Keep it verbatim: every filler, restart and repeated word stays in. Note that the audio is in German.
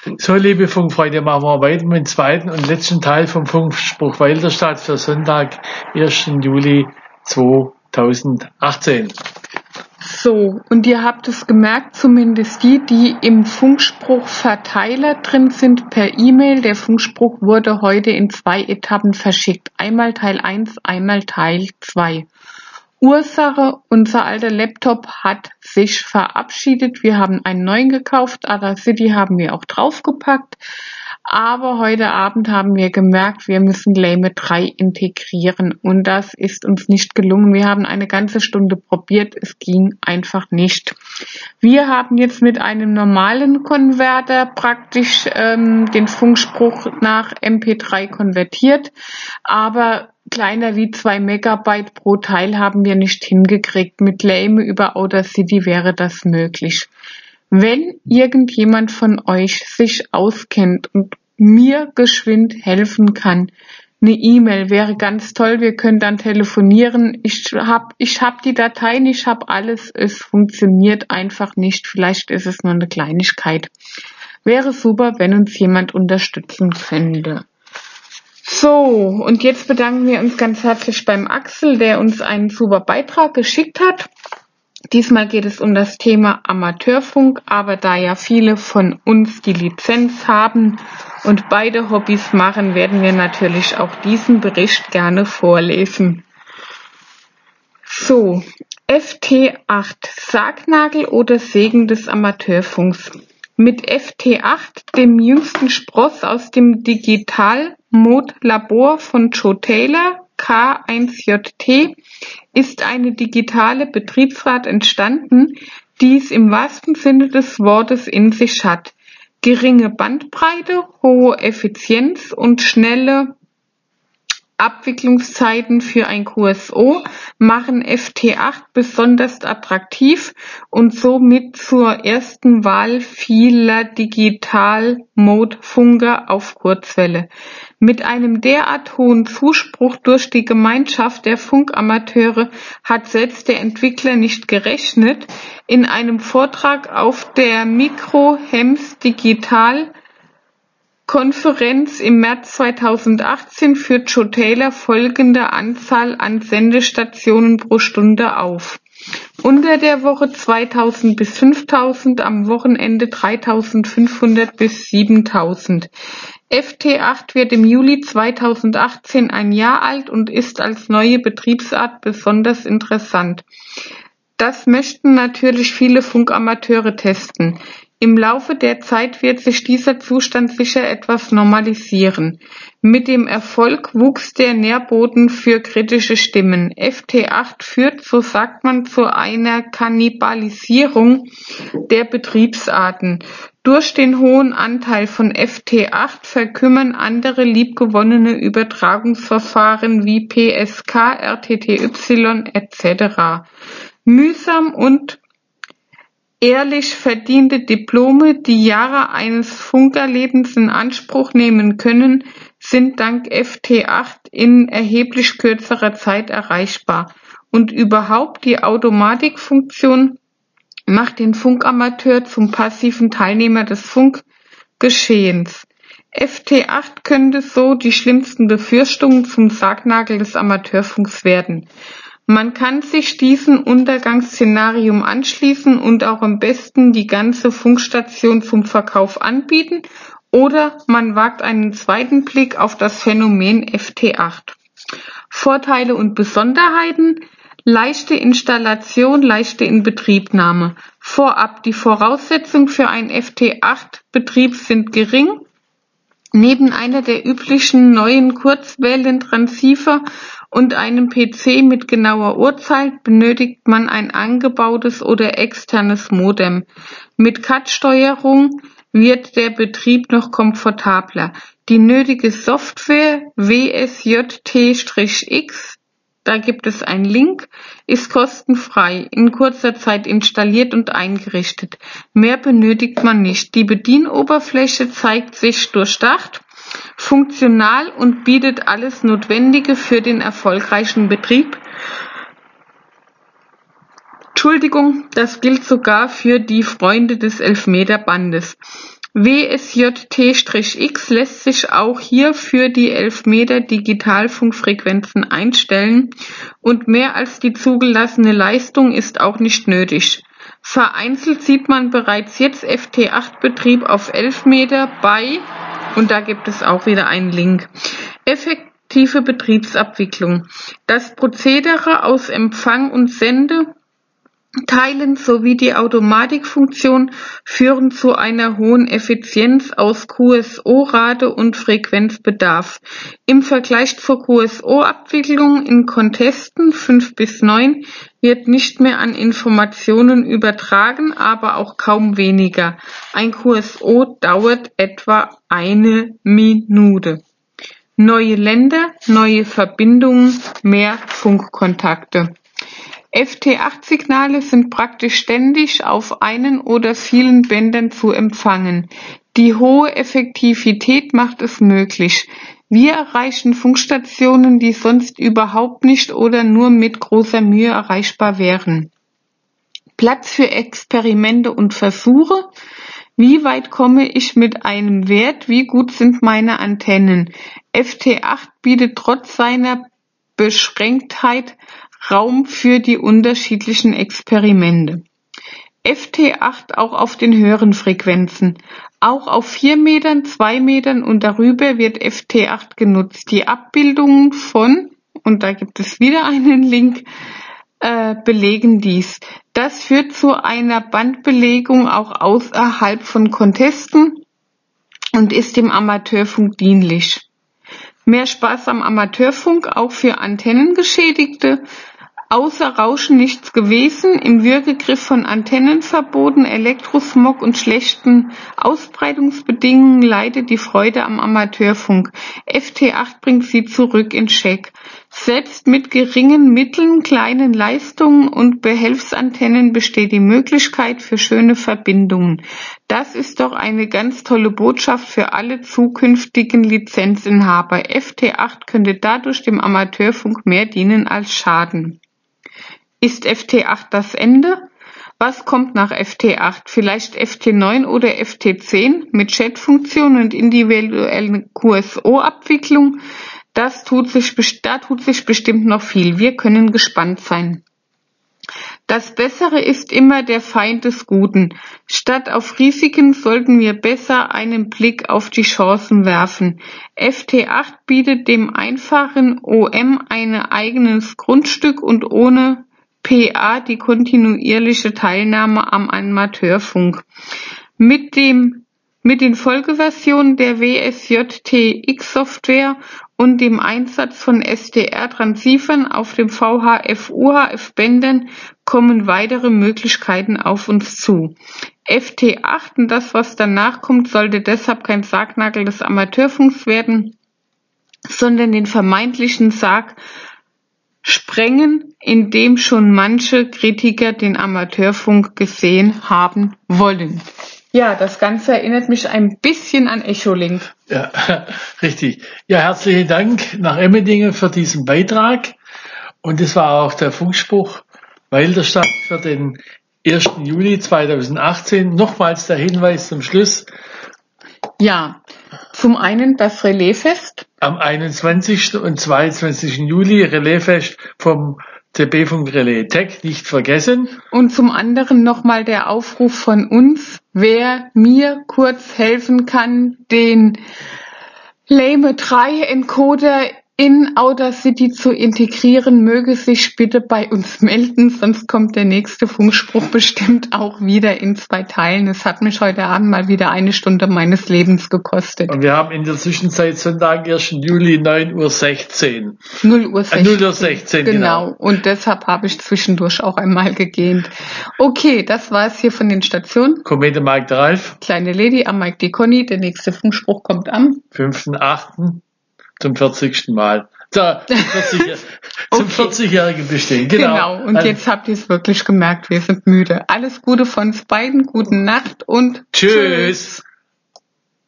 So, liebe Funkfreunde, machen wir weiter mit dem zweiten und letzten Teil vom Funkspruch Walterstadt für Sonntag, ersten Juli zweitausendachtzehn. So, und ihr habt es gemerkt, zumindest die, die im Funkspruch-Verteiler drin sind, per E-Mail. Der Funkspruch wurde heute in zwei Etappen verschickt. Einmal Teil eins, einmal Teil zwei. Ursache, unser alter Laptop hat sich verabschiedet. Wir haben einen neuen gekauft. Audacity haben wir auch draufgepackt. Aber heute Abend haben wir gemerkt, wir müssen Lame drei integrieren. Und das ist uns nicht gelungen. Wir haben eine ganze Stunde probiert. Es ging einfach nicht. Wir haben jetzt mit einem normalen Konverter praktisch ähm, den Funkspruch nach M P drei konvertiert. Aber kleiner wie zwei Megabyte pro Teil haben wir nicht hingekriegt. Mit Lame über Audacity wäre das möglich. Wenn irgendjemand von euch sich auskennt und mir geschwind helfen kann, eine E-Mail wäre ganz toll. Wir können dann telefonieren. Ich hab, ich hab die Dateien, ich hab alles. Es funktioniert einfach nicht. Vielleicht ist es nur eine Kleinigkeit. Wäre super, wenn uns jemand unterstützen könnte. So, und jetzt bedanken wir uns ganz herzlich beim Axel, der uns einen super Beitrag geschickt hat. Diesmal geht es um das Thema Amateurfunk, aber da ja viele von uns die Lizenz haben und beide Hobbys machen, werden wir natürlich auch diesen Bericht gerne vorlesen. So, F T acht, Sargnagel oder Segen des Amateurfunks. Mit F T acht, dem jüngsten Spross aus dem Digital-Mode-Labor von Joe Taylor, K eins J T, ist eine digitale Betriebsart entstanden, die es im wahrsten Sinne des Wortes in sich hat. Geringe Bandbreite, hohe Effizienz und schnelle Abwicklungszeiten für ein Q S O machen F T acht besonders attraktiv und somit zur ersten Wahl vieler Digital-Mode-Funker auf Kurzwelle. Mit einem derart hohen Zuspruch durch die Gemeinschaft der Funkamateure hat selbst der Entwickler nicht gerechnet. In einem Vortrag auf der Micro-Hems Digital Konferenz im März zweitausendachtzehn führt Joe Taylor folgende Anzahl an Sendestationen pro Stunde auf. Unter der Woche zweitausend bis fünftausend, am Wochenende dreitausendfünfhundert bis siebentausend. F T acht wird im Juli zweitausendachtzehn ein Jahr alt und ist als neue Betriebsart besonders interessant. Das möchten natürlich viele Funkamateure testen. Im Laufe der Zeit wird sich dieser Zustand sicher etwas normalisieren. Mit dem Erfolg wuchs der Nährboden für kritische Stimmen. F T acht führt, so sagt man, zu einer Kannibalisierung der Betriebsarten. Durch den hohen Anteil von F T acht verkümmern andere liebgewonnene Übertragungsverfahren wie P S K, R T T Y et cetera. Mühsam und ehrlich verdiente Diplome, die Jahre eines Funkerlebens in Anspruch nehmen können, sind dank F T acht in erheblich kürzerer Zeit erreichbar. Und überhaupt die Automatikfunktion macht den Funkamateur zum passiven Teilnehmer des Funkgeschehens. F T acht könnte so die schlimmsten Befürchtungen zum Sargnagel des Amateurfunks werden. Man kann sich diesem Untergangsszenarium anschließen und auch am besten die ganze Funkstation zum Verkauf anbieten, oder man wagt einen zweiten Blick auf das Phänomen F T acht. Vorteile und Besonderheiten: leichte Installation, leichte Inbetriebnahme. Vorab, die Voraussetzungen für einen F T acht Betrieb sind gering. Neben einer der üblichen neuen Kurzwellentransceiver und einem P C mit genauer Uhrzeit benötigt man ein eingebautes oder externes Modem. Mit C A D-Steuerung wird der Betrieb noch komfortabler. Die nötige Software W S J T X, da gibt es einen Link, ist kostenfrei, in kurzer Zeit installiert und eingerichtet. Mehr benötigt man nicht. Die Bedienoberfläche zeigt sich durchdacht, funktional und bietet alles Notwendige für den erfolgreichen Betrieb. Entschuldigung, das gilt sogar für die Freunde des Elfmeterbandes. W S J T X lässt sich auch hier für die elf Meter Digitalfunkfrequenzen einstellen und mehr als die zugelassene Leistung ist auch nicht nötig. Vereinzelt sieht man bereits jetzt F T acht Betrieb auf elf Meter bei, und da gibt es auch wieder einen Link, effektive Betriebsabwicklung. Das Prozedere aus Empfang und Sende Teilen sowie die Automatikfunktion führen zu einer hohen Effizienz aus Q S O-Rate und Frequenzbedarf. Im Vergleich zur Q S O-Abwicklung in Contesten fünf bis neun wird nicht mehr an Informationen übertragen, aber auch kaum weniger. Ein Q S O dauert etwa eine Minute. Neue Länder, neue Verbindungen, mehr Funkkontakte. F T acht Signale sind praktisch ständig auf einen oder vielen Bändern zu empfangen. Die hohe Effektivität macht es möglich. Wir erreichen Funkstationen, die sonst überhaupt nicht oder nur mit großer Mühe erreichbar wären. Platz für Experimente und Versuche. Wie weit komme ich mit einem Wert? Wie gut sind meine Antennen? F T acht bietet trotz seiner Beschränktheit Raum für die unterschiedlichen Experimente. F T acht auch auf den höheren Frequenzen. Auch auf vier Metern, zwei Metern und darüber wird F T acht genutzt. Die Abbildungen von, und da gibt es wieder einen Link, äh, belegen dies. Das führt zu einer Bandbelegung auch außerhalb von Contesten und ist dem Amateurfunk dienlich. Mehr Spaß am Amateurfunk, auch für Antennengeschädigte. Außer Rauschen nichts gewesen, im Würgegriff von Antennenverboten, Elektrosmog und schlechten Ausbreitungsbedingungen leidet die Freude am Amateurfunk. F T acht bringt sie zurück in Check. Selbst mit geringen Mitteln, kleinen Leistungen und Behelfsantennen besteht die Möglichkeit für schöne Verbindungen. Das ist doch eine ganz tolle Botschaft für alle zukünftigen Lizenzinhaber. F T acht könnte dadurch dem Amateurfunk mehr dienen als schaden. Ist F T acht das Ende? Was kommt nach F T acht? Vielleicht F T neun oder F T zehn mit Chatfunktion und individuellen Q S O-Abwicklung? Das tut sich, da tut sich bestimmt noch viel. Wir können gespannt sein. Das Bessere ist immer der Feind des Guten. Statt auf Risiken sollten wir besser einen Blick auf die Chancen werfen. F T acht bietet dem einfachen O M ein eigenes Grundstück und ohne P A die kontinuierliche Teilnahme am Amateurfunk. Mit dem Mit den Folgeversionen der W S J T X-Software und dem Einsatz von S D R-Transceivern auf dem V H F-U H F-Bändern kommen weitere Möglichkeiten auf uns zu. F T acht und das, was danach kommt, sollte deshalb kein Sargnagel des Amateurfunks werden, sondern den vermeintlichen Sarg sprengen, in dem schon manche Kritiker den Amateurfunk gesehen haben wollen. Ja, das Ganze erinnert mich ein bisschen an Echolink. Ja, richtig. Ja, herzlichen Dank nach Emmendingen für diesen Beitrag. Und das war auch der Funkspruch Weilderstadt für den ersten Juli zweitausendachtzehn. Nochmals der Hinweis zum Schluss. Ja, zum einen das Relaisfest. Am einundzwanzigsten und zweiundzwanzigsten Juli Relaisfest vom T B-Funk Relais Tech nicht vergessen. Und zum anderen nochmal der Aufruf von uns, wer mir kurz helfen kann, den Lame drei Encoder in Audacity zu integrieren, möge sich bitte bei uns melden, sonst kommt der nächste Funkspruch bestimmt auch wieder in zwei Teilen. Es hat mich heute Abend mal wieder eine Stunde meines Lebens gekostet. Und wir haben in der Zwischenzeit Sonntag, ersten Juli, neun Uhr sechzehn. null Uhr sechzehn. Äh, null Uhr sechzehn, genau. Genau. Und deshalb habe ich zwischendurch auch einmal gegähnt. Okay, das war es hier von den Stationen. Komete Mike der Ralf. Kleine Lady, am Mike die Conny. Der nächste Funkspruch kommt am fünften achten zum vierzigsten Mal. Da, vierzig, okay. Zum vierzigjährigen Bestehen. Genau. Genau. Und also, jetzt habt ihr es wirklich gemerkt, wir sind müde. Alles Gute von uns beiden, gute Nacht und tschüss. tschüss.